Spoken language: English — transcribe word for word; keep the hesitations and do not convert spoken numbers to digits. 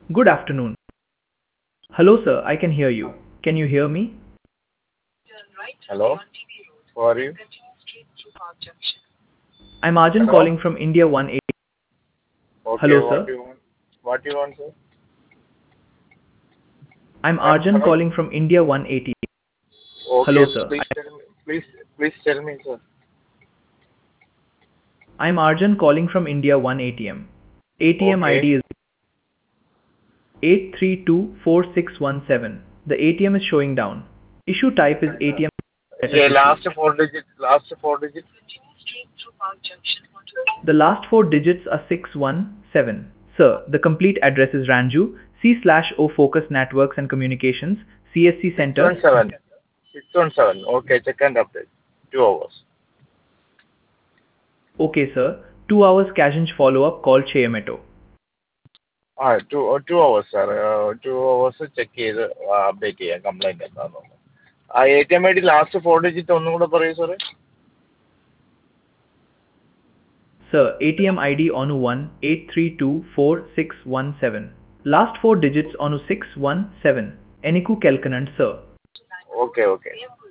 Good afternoon. Hello, sir. I can hear you. Can you hear me? Hello? Who are you? I'm Arjun Hello? calling from India one eighty. Okay, Hello, what sir. do you want? What do you want, sir? I'm Huh? Arjun Hello? calling from India one eighty. Okay, Hello, sir. please tell me. Please, please tell me, sir. I'm Arjun calling from India one A T M. A T M Okay. I D is eight three two four six one seven. The A T M is showing down. Issue type is A T M status Yeah, issue. last four digits. Last four digits. The last four digits are six one seven. Sir, the complete address is Ranju, C slash O Focus Networks and Communications, C S C Six Center. one seven. Six one seven. Okay, check and update. Two hours. Okay, sir. Two hours cash follow-up call Cheyameto. Ah, two uh, two hours, sir. Uh, two hours check ചെയ്ത് update ചെയ്യാം complaint എന്താണെന്ന്. ആ A T M I D last four digit ഒന്നും കൂടെ പറയൂ സാറേ. Sir, A T M I D onu one eight three two four six one seven. Last four digits onu six one seven. Eniku Kelkanand, sir. Okay, okay.